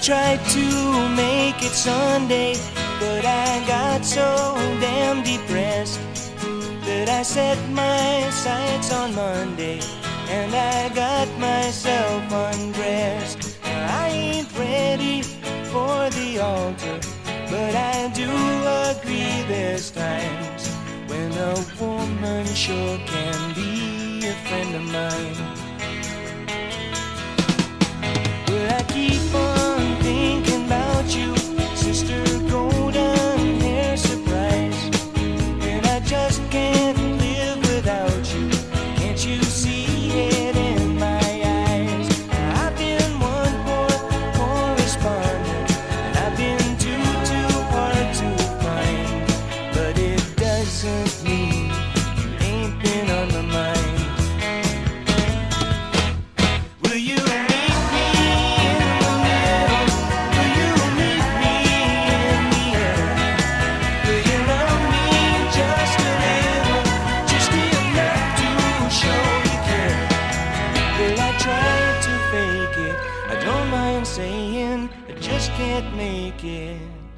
tried to make it Sunday, but I got so damn depressed that I set my sights on Monday, and I got myself undressed. I ain't ready for the altar, but I do agree there's times when a woman sure can be a friend of mine. But I keep on thinking about you, Sister Golden Hair Surprise, and I just can't live without you. Can't you see it in my eyes? I've been one poor correspondent, and I've been too hard to find, but it doesn't mean you ain't been on my mind. Will you meet me in the middle? Will you meet me in the air? Will you love me just a little, just enough to show you care? Will I try to fake it? I don't mind saying I just can't make it.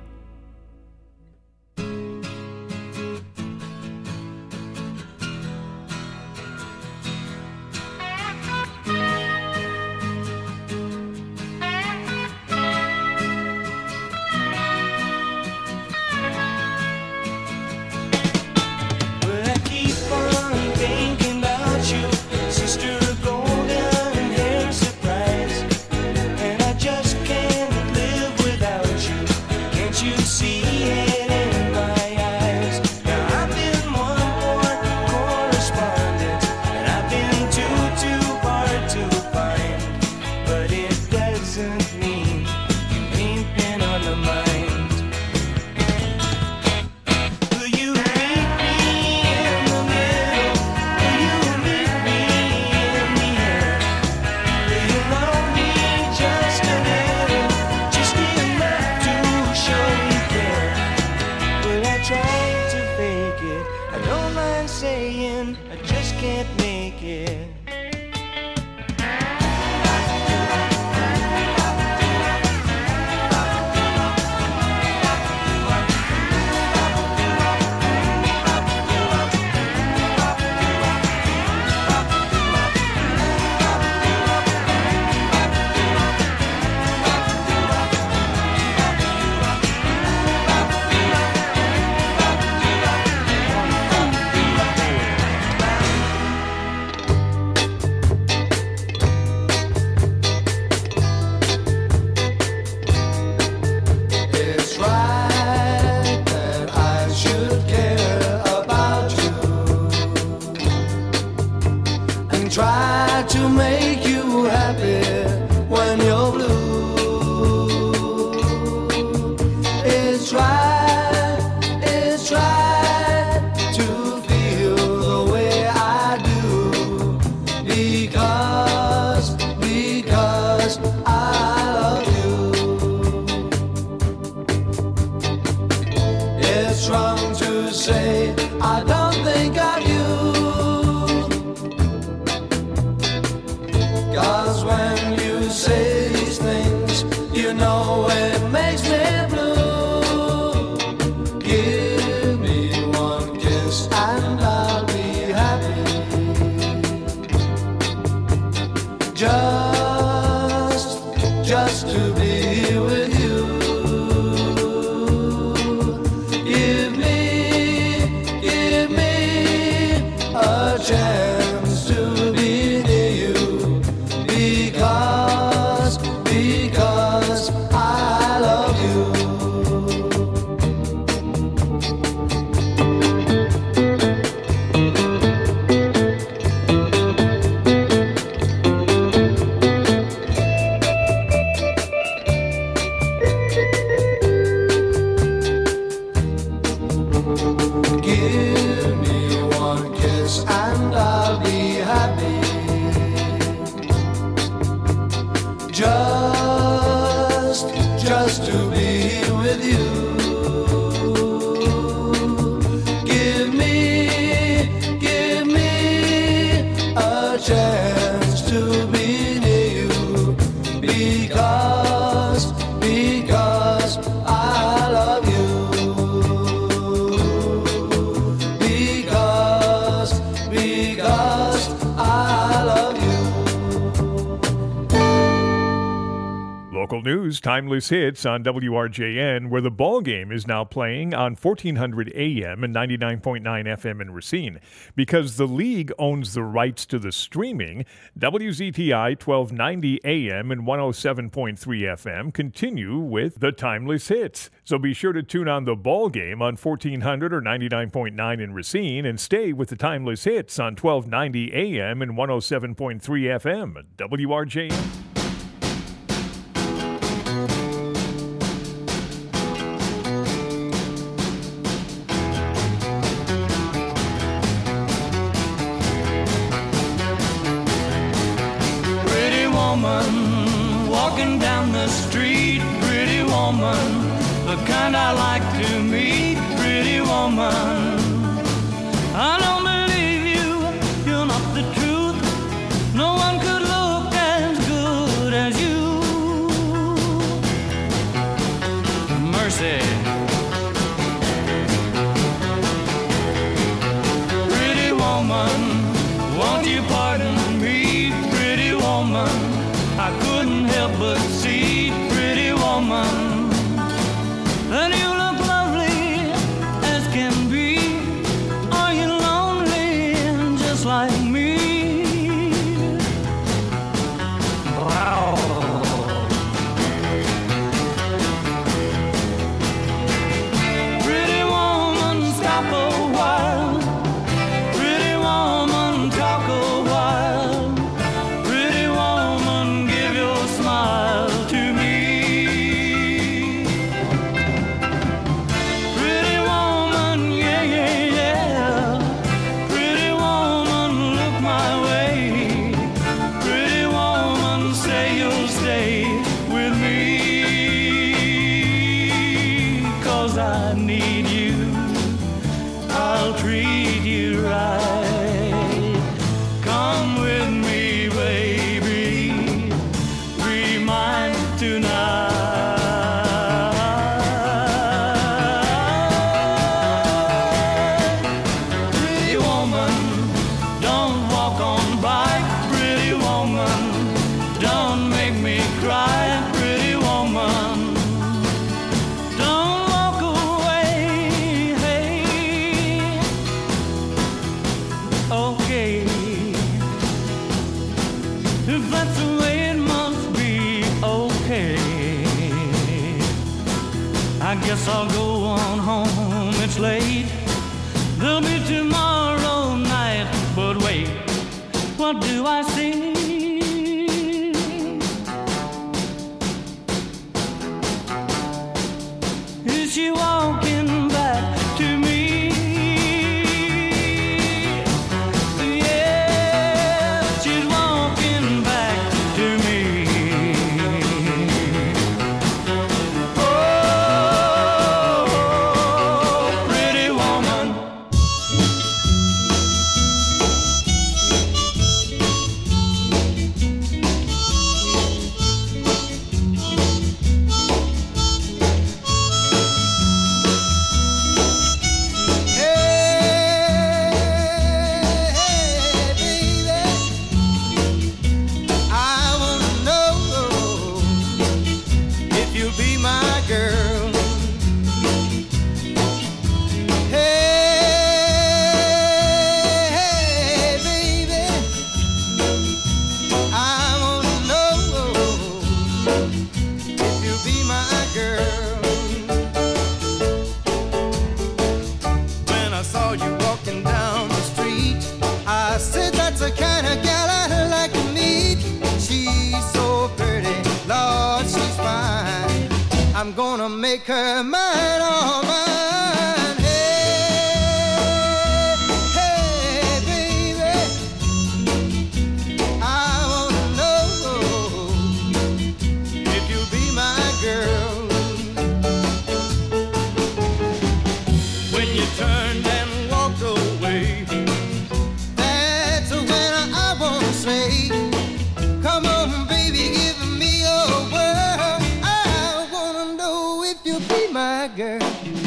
But I keep on thinking about you, Sister Golden Hair Surprise, and I just can't live without you. Can't you see it in my eyes? Now I've been one poor correspondent, and I've been too hard to find, but it doesn't mean you ain't been on my mind. Will you meet me in the middle? Will you meet me in the air? Will you love me just a little, just enough to show you care? Will I try to fake it? I don't mind saying I just can't make it. It's right that I should care about you and try to make you happy when you're blue. It's right to feel the way I do because I love you. It's wrong to say I don't think of you, 'cause when you say these things, you know it makes me blue. Give me one kiss and I'll be happy. Just to be with you. Give me a chance to be near you because I love you. Give me one kiss and I'll be happy. Just to be with you. Give me a chance to be near you because Local news, timeless hits on WRJN, where the ball game is now playing on 1400 AM and 99.9 FM in Racine. Because the league owns the rights to the streaming, WZTI 1290 AM and 107.3 FM continue with the timeless hits. So be sure to tune on the ball game on 1400 or 99.9 in Racine and stay with the timeless hits on 1290 AM and 107.3 FM. WRJN. Walking down the street, pretty woman, the kind I like to meet, pretty woman. I don't believe you, you're not the truth. No one could look as good as you. Mercy. Pretty woman, won't you pardon me, pretty woman? I couldn't help but see, pretty woman, that you look lovely as can be. Are you lonely just like me? Wow. Pretty woman, stop a while. Pretty woman, talk a while. Pretty woman, smile to me. Pretty woman, yeah, yeah, yeah. Pretty woman, look my way. Pretty woman, say you'll stay with me. 'Cause I need you, I'll treat you right. Come with me, baby, be mine tonight. Pretty woman, don't walk on by. Pretty woman, don't make me cry. Pretty woman, don't walk away. Hey, okay, if that's the way it must be, okay. I guess I'll go on home, it's late. There'll be tomorrow night, but wait, what do I see? Is she walking back to me? Yeah, she's walking back to me. Oh, pretty woman. I'm gonna make her mine, all mine. Hey, hey, baby, I wanna know if you'll be my girl. When you turned and walked away, that's when I wanna say, come on, baby, give me your word. I wanna know if you'll be my girl.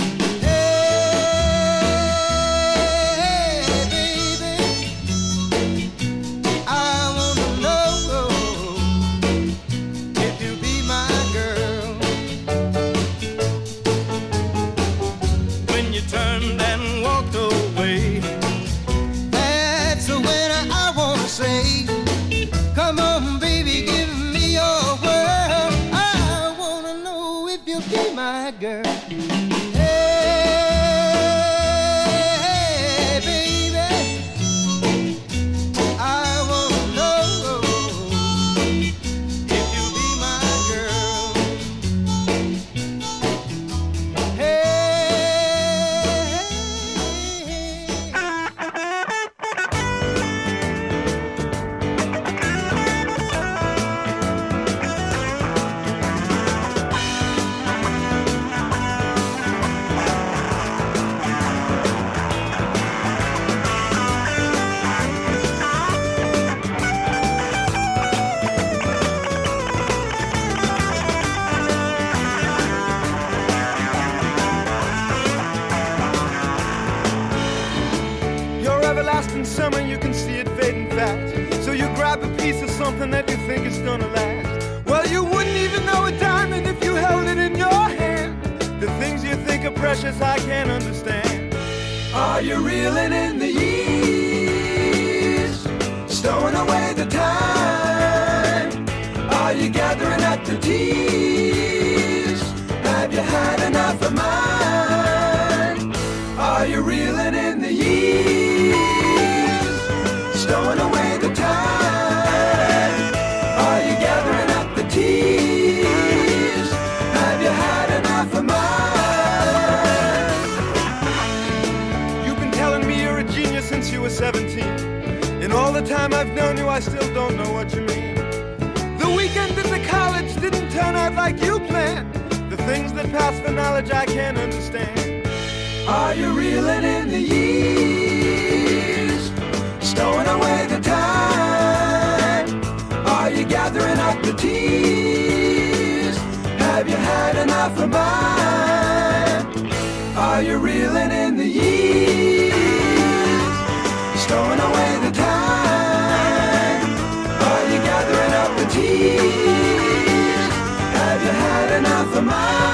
something that you think is gonna last. Well, you wouldn't even know a diamond if you held it in your hand. The things you think are precious, I can't understand. Are you reeling in the years, stowing away the time? Are you gathering up the tears? Have you had enough of mine? Are you reeling in the years, stowing away the time? Are you gathering up the tears? Have you had enough of mine? You've been telling me you're a genius since you were 17. In all the time I've known you, I still don't know what you mean. The weekend in the college didn't turn out like you planned. The things that pass for knowledge I can't understand. Are you reeling in the years, stowing away the time? Are you gathering up the tears? Have you had enough of mine? Are you reeling in the years, stowing away the time? Are you gathering up the tears? Have you had enough of mine?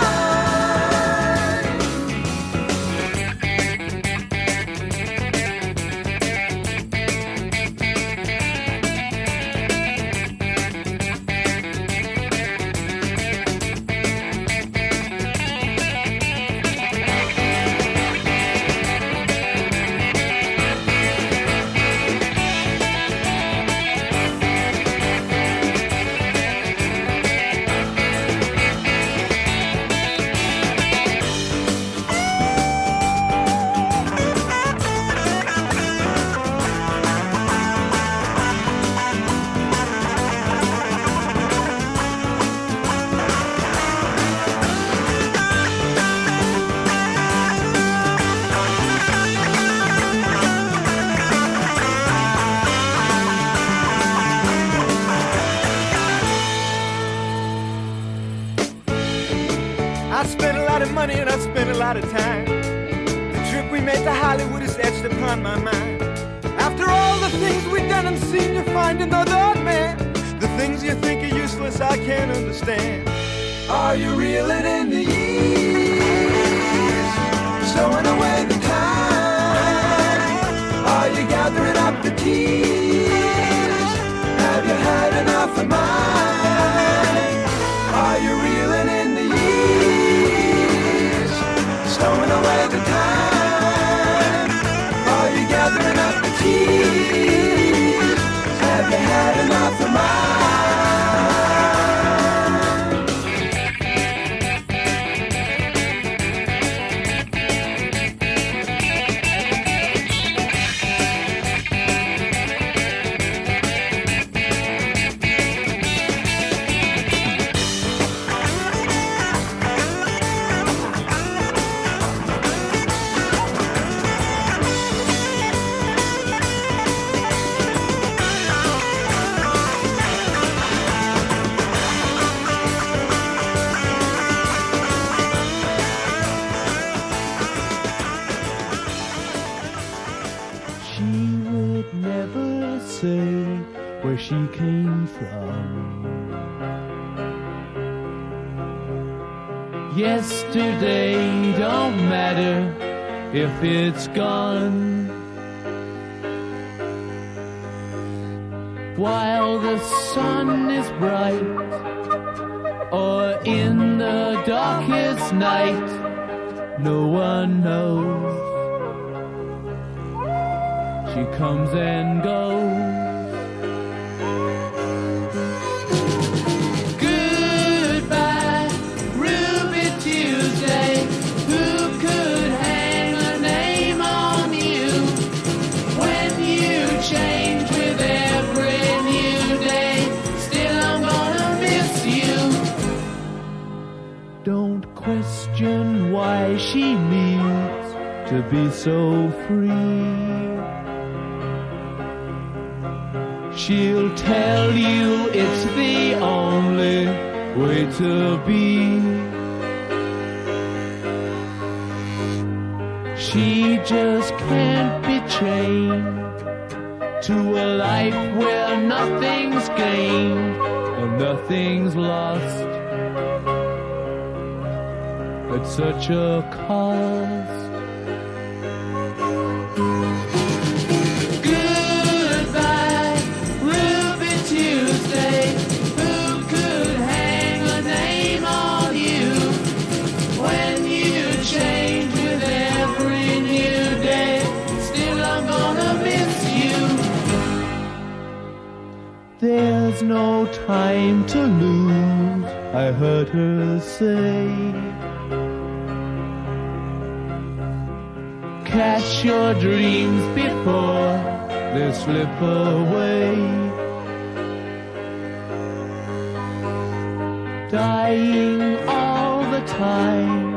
I spent a lot of money and I spent a lot of time. The trip we made to Hollywood is etched upon my mind. After all the things we've done and seen, you find another man. The things you think are useless, I can't understand. Are you reeling in the years, stowing away the time? Are you gathering up the tears? Have you had enough of mine? Are you reeling in the years, stowing away the time? Are you gathering up the tears? Have you had enough of mine? Where she came from. Yesterday don't matter if it's gone. While the sun is bright, or in the darkest night, no one knows. She comes and goes. Question why she needs to be so free. She'll tell you it's the only way to be. She just can't be chained to a life where nothing's gained and nothing's lost at such a cost. Goodbye, Ruby Tuesday. Who could hang a name on you when you change with every new day? Still, I'm gonna miss you. There's no time to lose, I heard her say. Catch your dreams before they slip away. Dying all the time.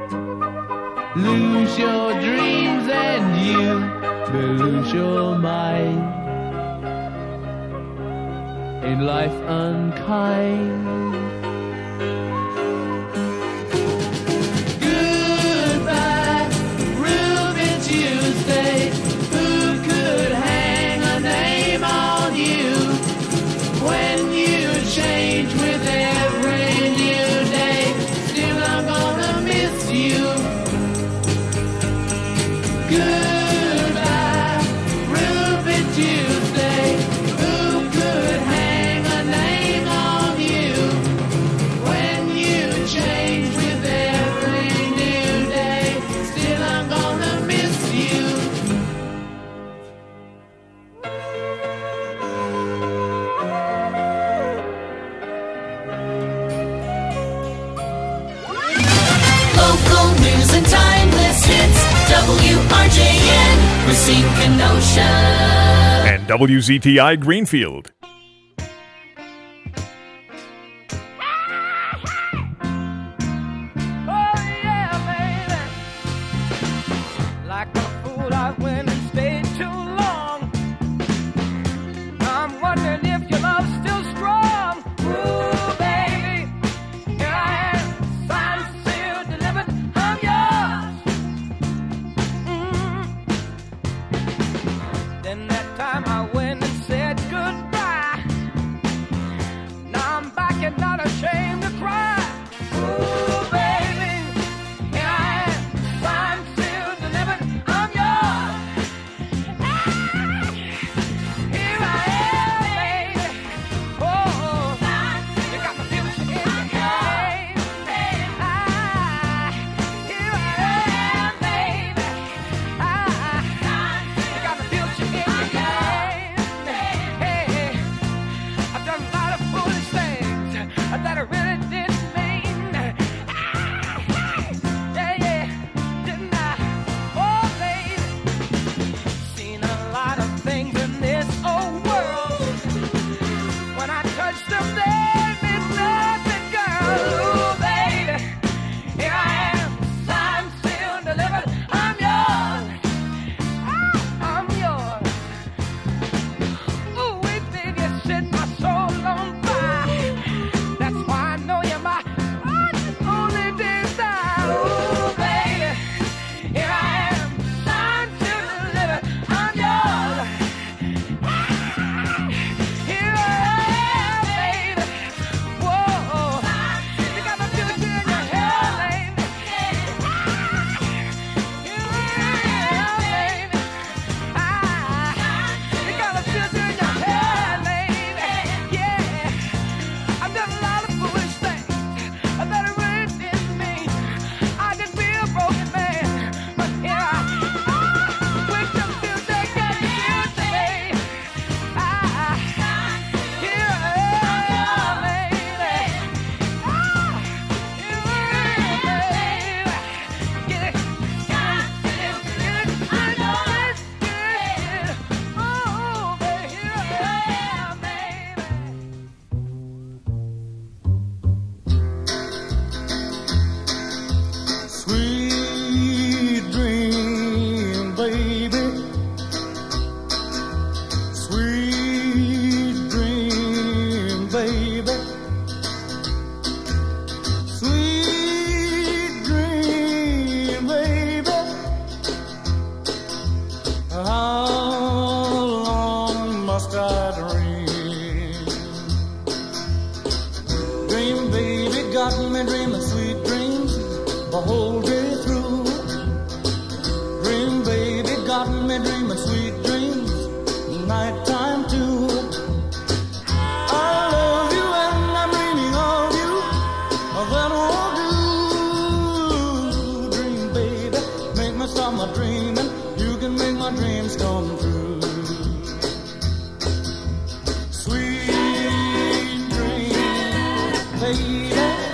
Lose your dreams and you may lose your mind. In life unkind. Goodbye, Ruby Tuesday. Who could hang a name on you when you change with every new day? Still, I'm gonna miss you. Goodbye, Ruby Tuesday. Who could hang a name on you when you change with every new day? Still, I'm gonna miss you. Local news and timeless hits. WRJN, Racine, Kenosha. And WZTI Greenfield. Oh yeah, baby. Like a fool, I went and stayed too long. I'm wondering if your love's still strong. Ooh, baby, here I am, signed, sealed, delivered. I'm yours. Then that time I went and said goodbye. Now I'm back and not ashamed to cry. Ooh, baby, here I am, signed, sealed, delivered. I'm yours. Here I am, baby. Oh, you got my future in your hand. Here I am, baby. You got my future in your hand. Hey, I've done a lot of foolish things that I really didn't mean. Yeah, didn't I? Oh, baby, seen a lot of things in this old world. When I touched them, there meant nothing, girl. Ooh, baby, here I am, signed, sealed, delivered. I'm yours. I'm yours. Ooh, baby, you set my soul on fire. That's why I know you're my only desire. Ooh, baby, here I am, signed, sealed, delivered. I'm yours. Here I am, baby. Whoa, you got my future in your hand, baby. Here I am, baby. You got my future in your hand, baby. Yeah, I've done a lot of foolish things that I really didn't mean. I could be a broken man, but here I with your future, got the future, baby. Here I am, baby. Here I am, baby. Get it, get it, I know it's good. Oh, baby, here I am, baby. Sweet dream, baby. Sweet dream, baby. Sweet dream, baby. How long got me dreaming sweet dreams the whole day through. Dream baby got me dreaming sweet dreams nighttime too. I love you and I'm dreaming of you. That won't do. Dream baby, make me stop my dreaming. You can make my dreams come true. Sweet dream, baby.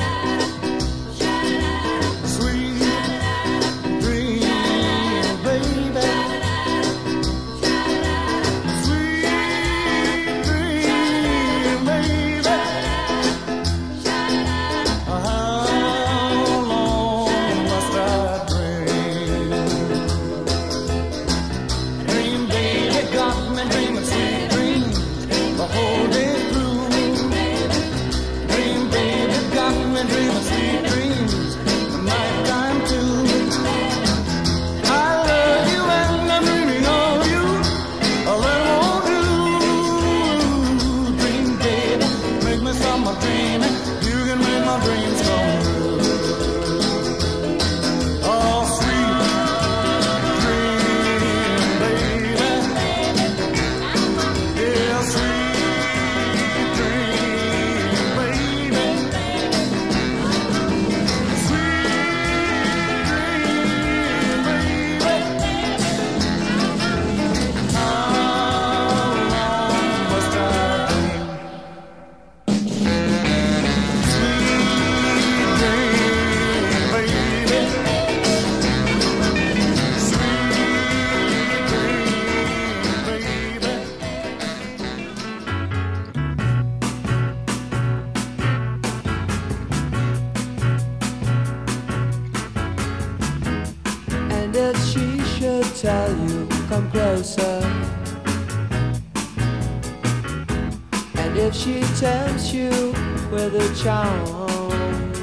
Tell you, come closer. And if she tempts you with her charms,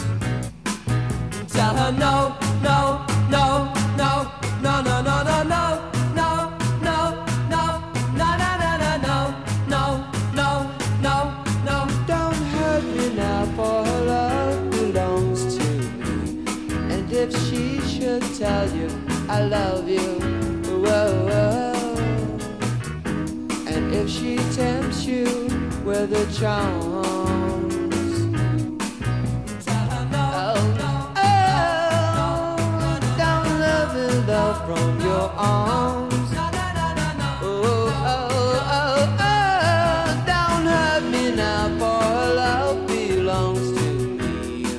tell her no, no, no, no, no, no, no, no, no, no, no, no, no, no, no, no, no. Don't hurt me now, for her love belongs to me. And if she should tell you I love you, whoa, whoa. And if she tempts you with her charms, tell her no, don't love it love from your arms. Don't hurt me now, for her love belongs to me.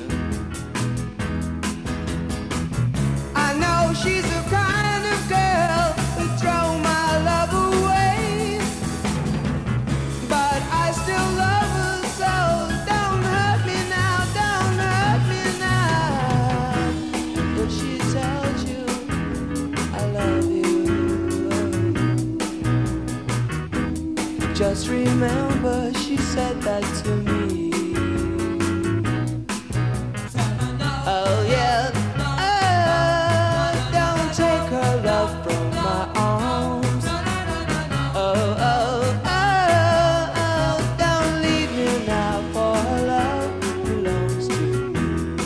I know she's a kind of girl who throw my love away, but I still love her so. Don't hurt me now, don't hurt me now. If she tells you I love you, just remember she said that to me. Oh yeah. From my arms, don't leave me now, for her love belongs to me.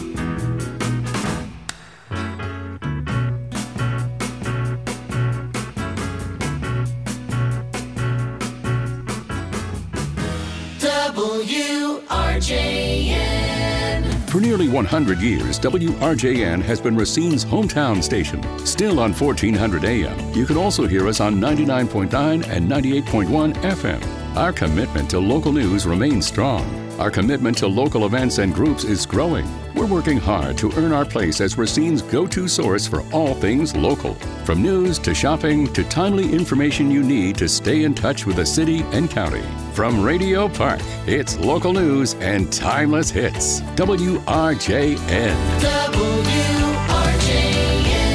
WRJN. For nearly 100 years, WRJN has been Racine's hometown station. Still on 1400 AM, you can also hear us on 99.9 and 98.1 FM. Our commitment to local news remains strong. Our commitment to local events and groups is growing. We're working hard to earn our place as Racine's go-to source for all things local. From news to shopping to timely information you need to stay in touch with the city and county. From Radio Park, it's local news and timeless hits. WRJN. WRJN.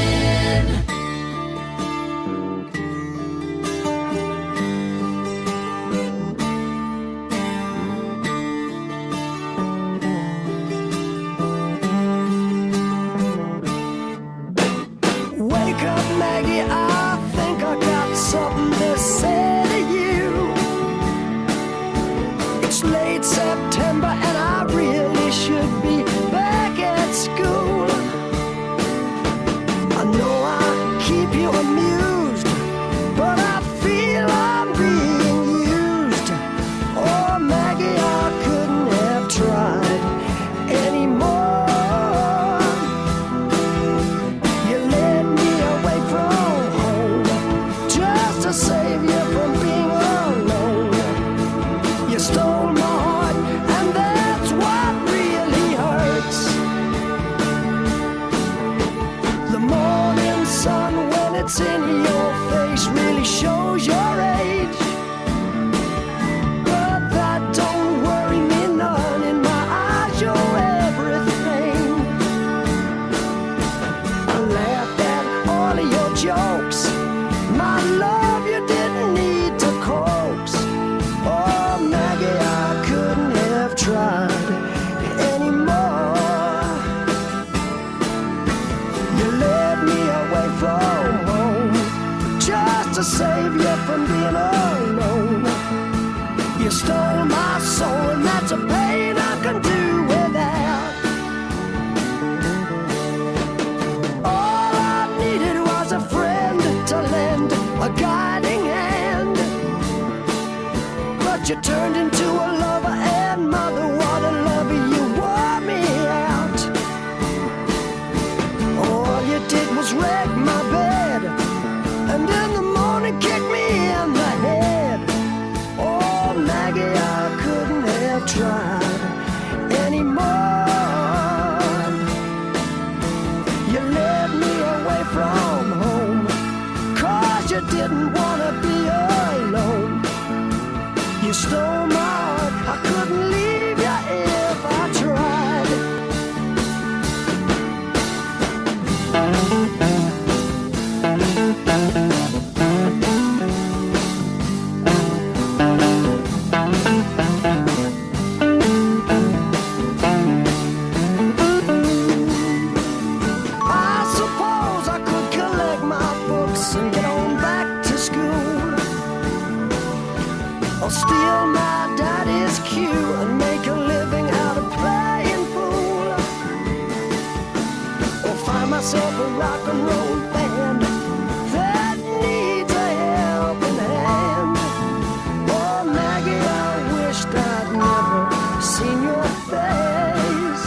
Wake up, Maggie, I think I got something to say to you. It's late September and I really should be stole my heart, and that's what really hurts. The morning sun, when it's in your face, really shows your age. But that don't worry me none. In my eyes, you're everything. I laughed at all of your jokes. My love, you didn't need to coax. Oh, Maggie, I couldn't have tried anymore. You led me away from home just to save you from being alone. You stole my soul, and that's a pain I can do without. All I needed was a friend to lend a guiding hand. But you turned into a lover and mother. What a lover, you wore me out. All you did was wreck my bed, and in the morning kick me in the head. Oh, Maggie, I couldn't have tried anymore. You led me away from home, 'cause you didn't want to be alone. You stole my heart, I couldn't leave you if I tried. I suppose I could collect my books and get on back to school, or steal my daddy's cue and make a living out of playing pool, or find myself a rock and roll band that needs a helping hand. Oh, Maggie, I wished I'd never seen your face.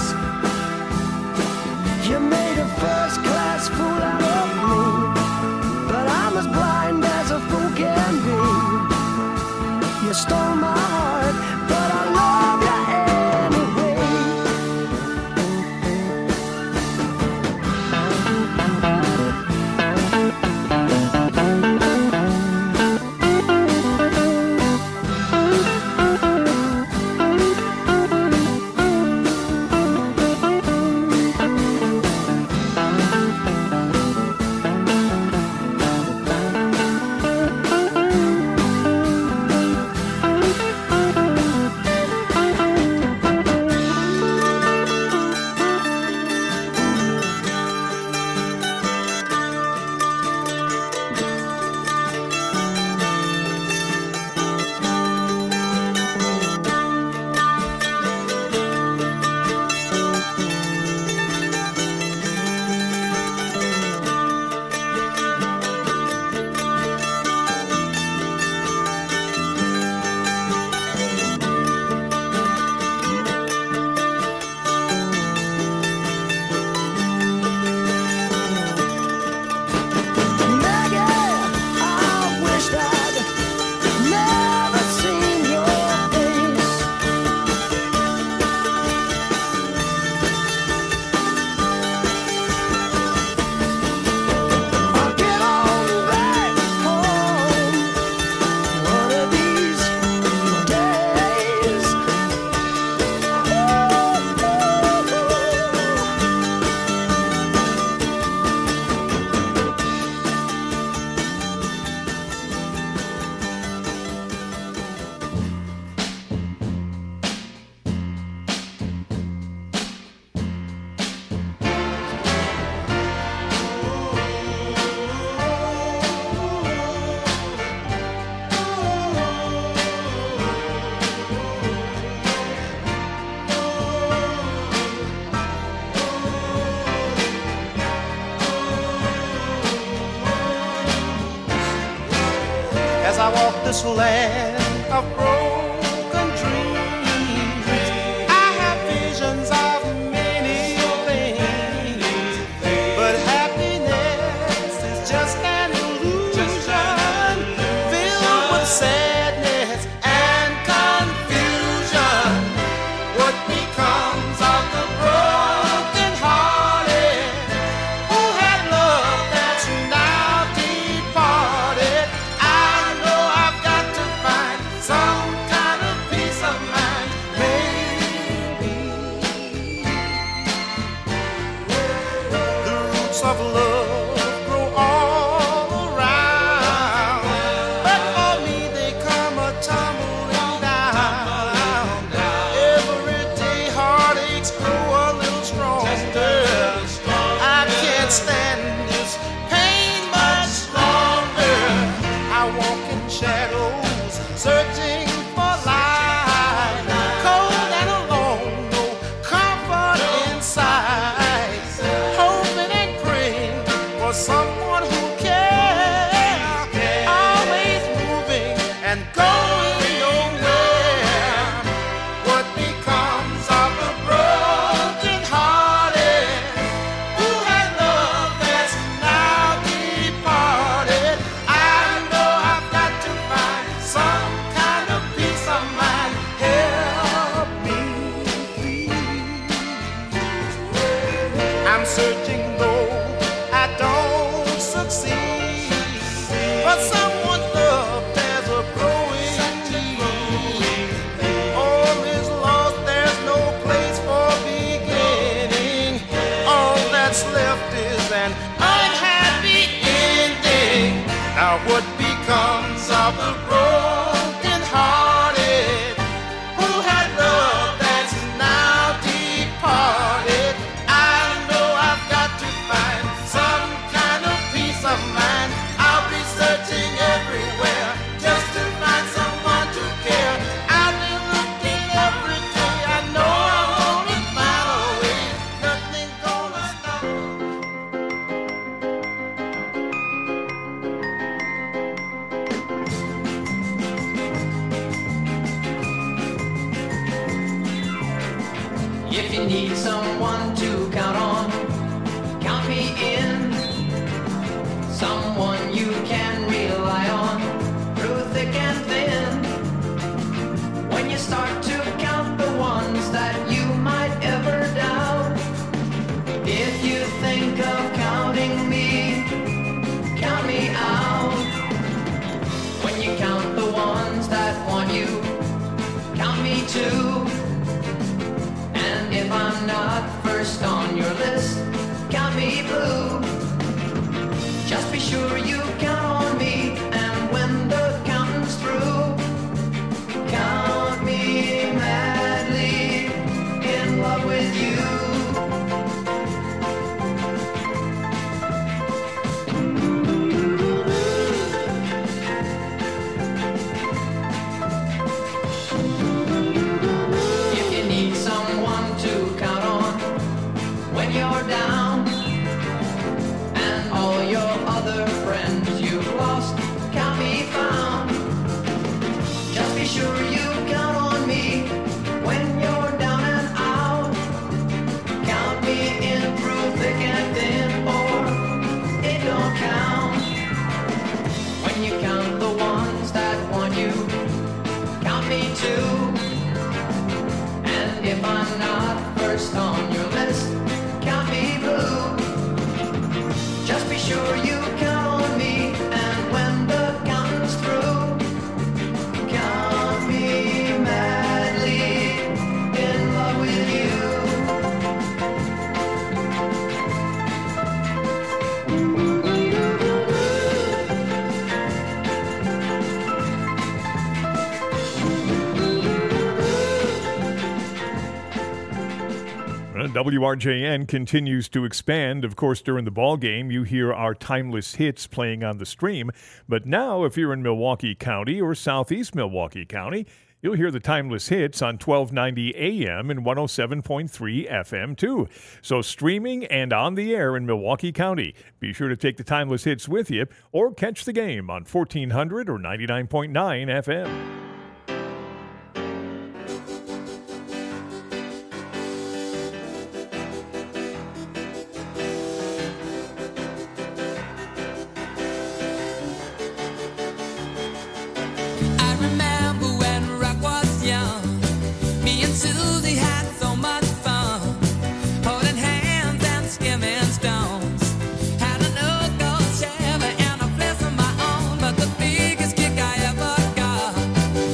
You made a first-class fool out of me, but I'm as blind as a fool can be. You stole my heart, but I love you anyway. as I walk this land of broken dreams. I have visions of many things, but happiness is just an illusion filled with sadness and confusion. of love grow all around, but for me they come a tumbling down. Every day heartaches grow a little stronger. I can't stand this pain much longer. I walk in shadows, searching for light, cold and alone, no comfort inside, hoping and praying for someone who cares, always moving and going nowhere. What becomes of the broken hearted who had love that's now departed? I know I've got to find some kind of peace of mind. Help me, please. I'm searching though I don't succeed, but someone's love there's a growing need. All is lost, there's no place for beginning. All that's left is an unhappy ending. Now what becomes of the broken hearted who had love that's now departed? I know I've got to find some kind of peace of mind. I'll be searching everywhere just to find someone to care. I've been looking every day. I know I'm gonna find a way. Nothing's gonna stop me. If you need someone to count on, count me in. Someone you can rely on through thick and thin. When you start to count the ones that you might ever doubt, if you think of counting me, count me out. When you count the ones that want you, count me too. And if I'm not first on your list, count me blue. Just be sure you count on me, and when the counting's through, count me madly in love with you. If you need someone to count on when you're down, and all your other friends you've lost can't be found, just be sure you count on me when you're down and out. Count me in through thick and thin, or it don't count. When you count the ones that want you, count me too. And if I'm not first on your list, count me blue. Just be sure you count on me, and when the counting's through, count me madly in love with you. WRJN continues to expand. Of course, during the ball game, you hear our timeless hits playing on the stream. But now, if you're in Milwaukee County or southeast Milwaukee County, you'll hear the timeless hits on 1290 AM and 107.3 FM, too. So streaming and on the air in Milwaukee County. Be sure to take the timeless hits with you or catch the game on 1400 or 99.9 FM. I remember when rock was young. Me and Susie had so much fun, holding hands and skimming stones. Had an old gold Chevy and a place of my own, but the biggest kick I ever got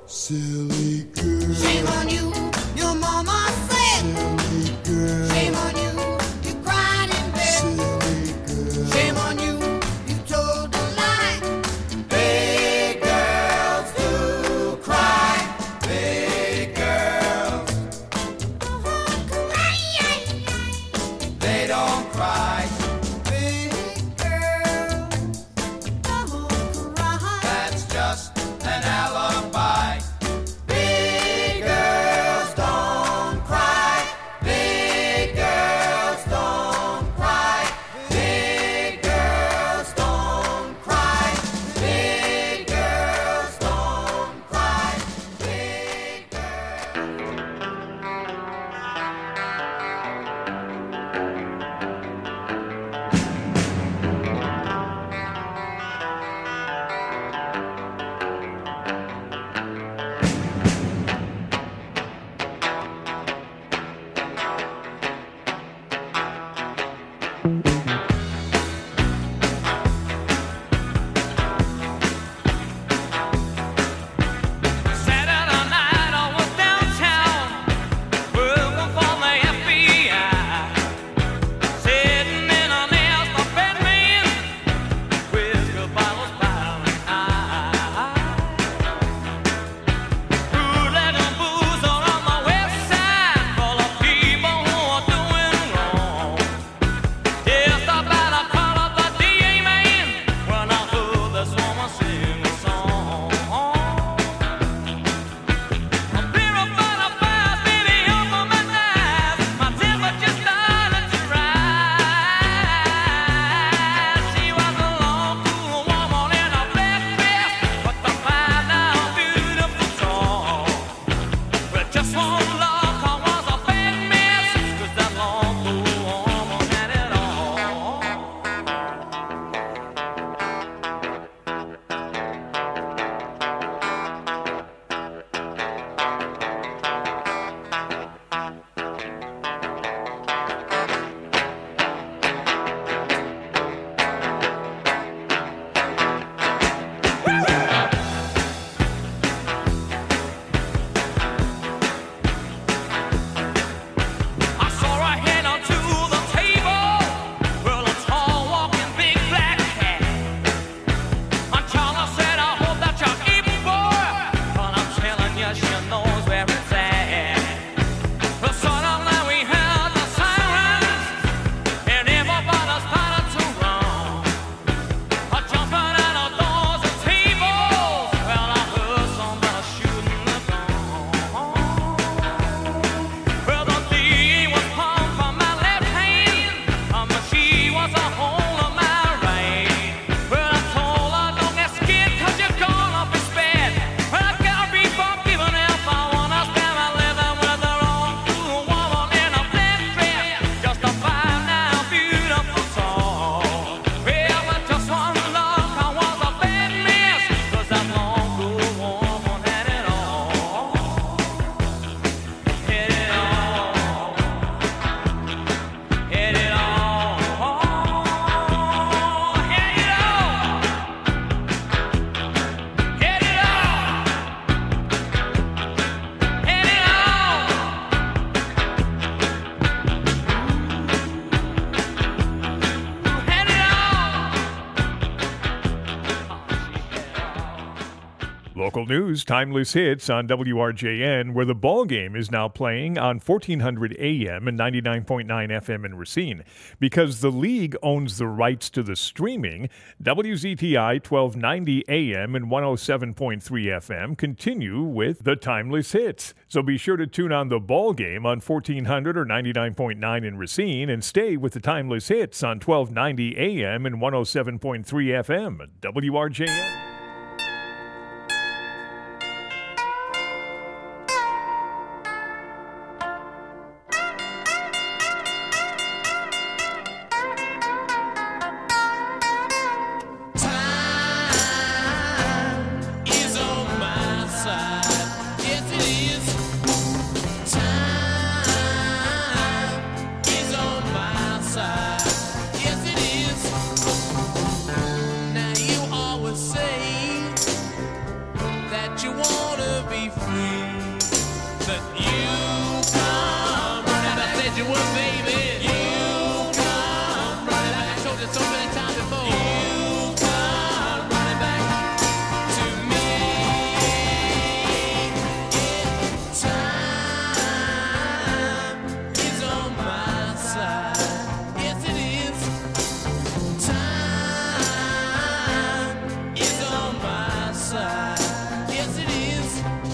Silly girl. Shame on you, your mama said. Silly girl. Shame on you, you cried in bed. Silly girl. Shame on you, you told a lie. Big girls do cry. Big girls, they don't cry. Big girl, don't cry. That's just an alibi. Big girls don't cry. Big girls don't cry. Big girls don't cry. Big girls don't cry. Big girls. Saturday night I was downtown working for the FBI, sitting in an ass of Batman, whiskey bottles piling high. Bootleg and booze on the west side, full of people who are doing wrong. Just about to call up the DA man when I heard this woman sing a song. I'm beer about a fire, baby, up on my knives. My temperature started to rise. She was a long, cool woman in a black dress, but the fine, now beautiful song. Well, just one look, I was a bad mess, 'cause that long, cool woman had it all. I saw her head onto the table, well, a tall, walking, big black cat. Aunt Charlotte said, I hope that you're eating, boy, but I'm telling you, she knows where it's at. Well, suddenly we heard the sirens, and everybody started to run. Jumping out of doors and tables, well, I heard somebody shooting the gun. Well, the DA was palm from my left hand, she was a hole in my right. Well, I told her, don't get scared, 'cause you're gonna be spared. Well, I gotta be forgiven if I wanna spend my living with the wrong cool woman in a black dress. Just a fine, now beautiful song. Well, with just one look, I was a bad mess, 'cause that long, cool woman had it all. Had it all. Had it all. Had it all. Had it all. Had it all. Had it all. Local news, timeless hits on WRJN, where the ball game is now playing on 1400 AM and 99.9 FM in Racine. Because the league owns the rights to the streaming, WZTI 1290 AM and 107.3 FM continue with the timeless hits. So be sure to tune on the ball game on 1400 or 99.9 in Racine and stay with the timeless hits on 1290 AM and 107.3 FM. WRJN. Is on my side. Yes, it is. Time is on my side. Yes, it is. Now you always say you wanna be free. But you come running back. I said you would, baby. You come running back. I told you so many times before. You come running back to me. Time is on my side. Yes, it is. Time is on my side. Yes, it is.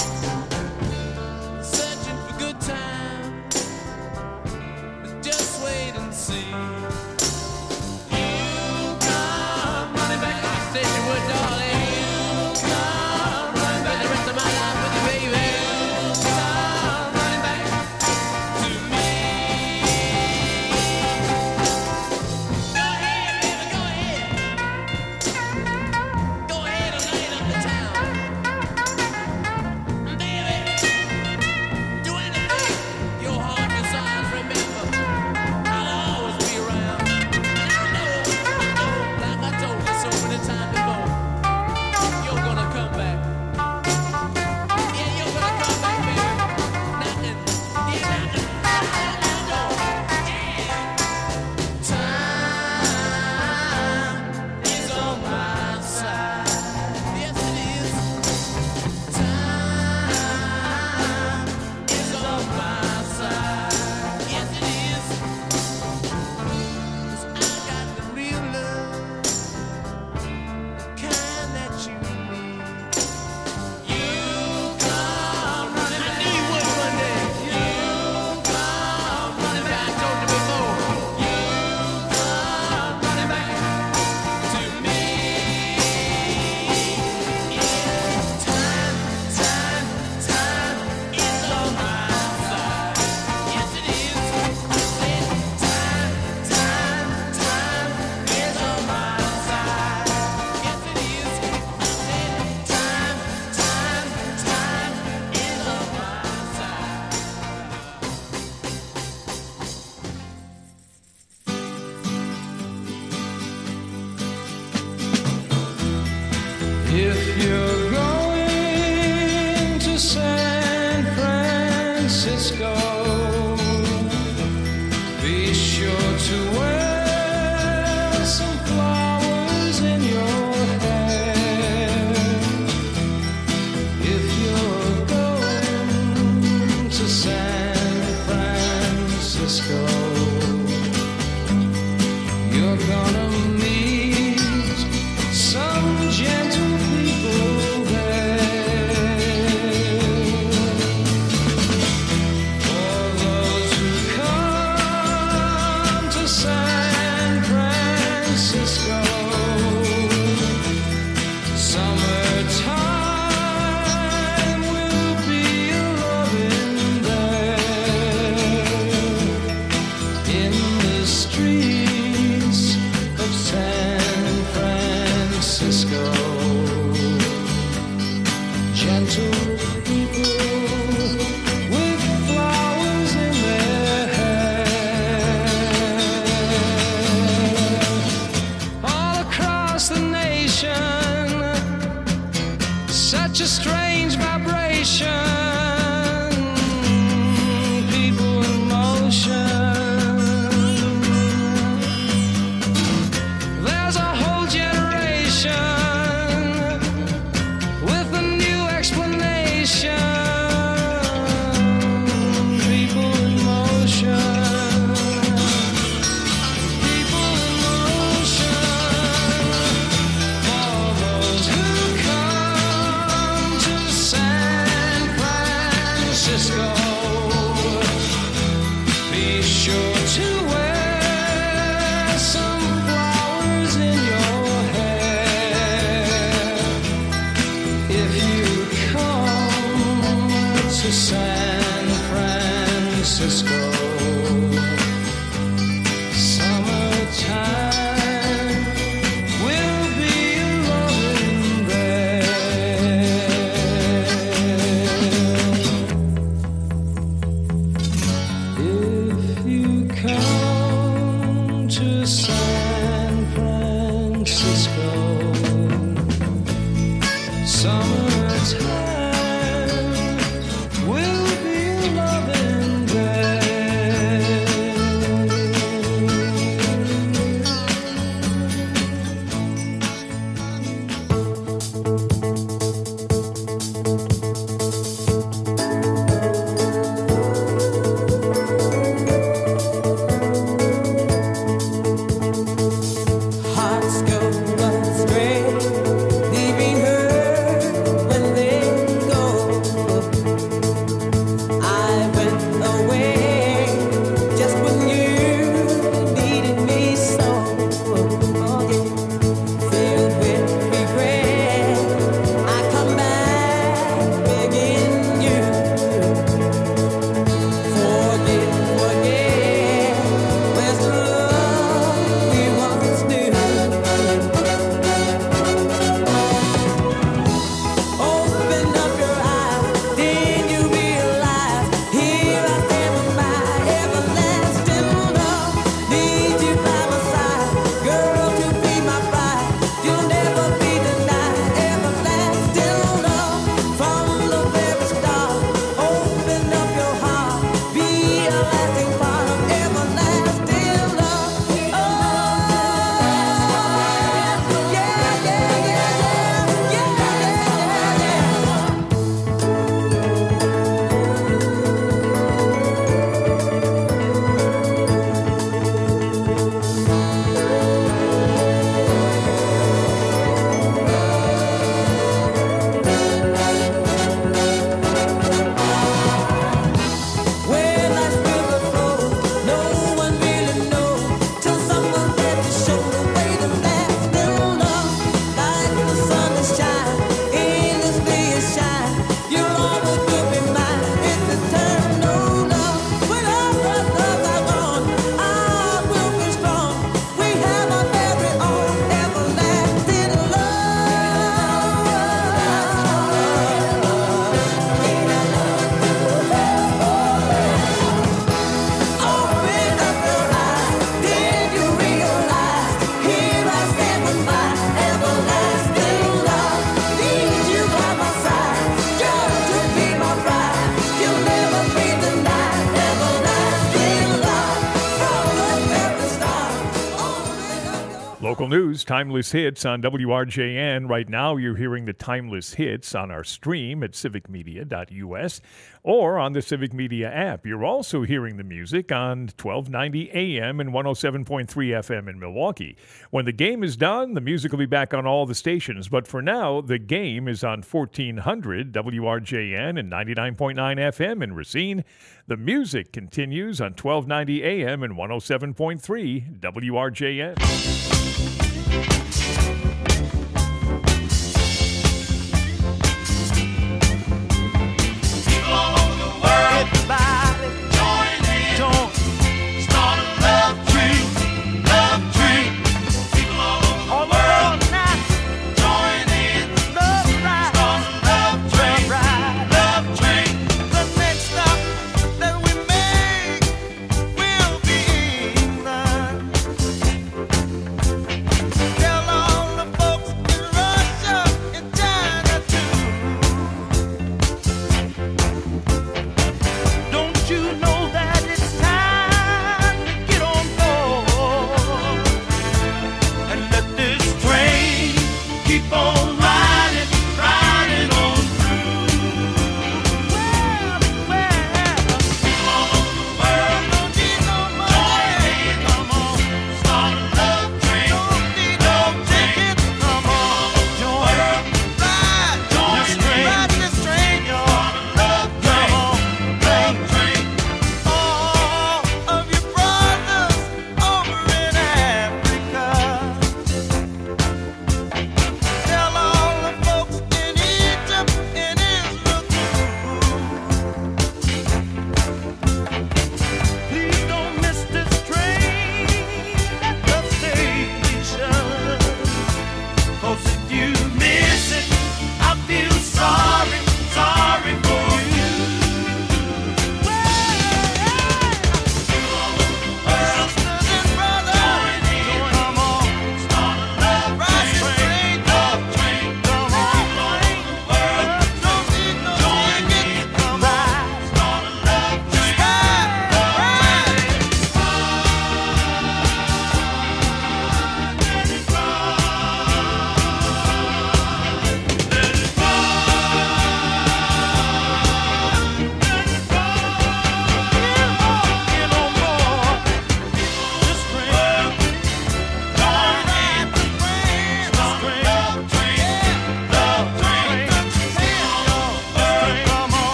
Searching for good time, but just wait and see. You come running back. I said you would, darling. You come running back. The rest of my life with you, baby. You come running back to me. Go ahead, baby, go ahead. Go ahead and light up the town. Baby, do anything your heart desires. Remember, I'll always be around. And I know, like I told you so many times before, you're gonna come back. Yeah, you're gonna come back, baby. Knocking, yeah, knocking on the door. Yeah. Time is on my side. Yes, it is. Time is on my side. Yes, it is. 'Cause I got the real love, the kind that you need. You come running back. I knew you would one day. You come running back. I told you before. You come running back to me. Yeah. Time is on my side. Yes, it is. I said time is on my side. Yes, it is. I said time is on my side. If you're going to San Francisco, be sure to wear some flowers in your hair. If you're going to San Francisco, you're gonna meet some gentle people there. For those who come to San Francisco, summertime will be a-loving there. In the streets of San Francisco, gentle people with flowers in their hair. All across the nation, such a strange vibration. People in motion. There's a whole generation with a new explanation. People in motion. People in motion. For those who come to San Francisco, be sure to wear some flowers in your hair. If you come to San Francisco, summertime will be a-loving there. If you come to San Francisco, summertime Local news, timeless hits on WRJN. Right now, you're hearing the timeless hits on our stream at civicmedia.us or on the Civic Media app. You're also hearing the music on 1290 AM and 107.3 FM in Milwaukee. When the game is done, the music will be back on all the stations. But for now, the game is on 1400 WRJN and 99.9 FM in Racine. The music continues on 1290 AM and 107.3 WRJN.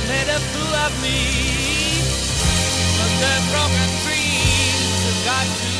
Broken dreams have got to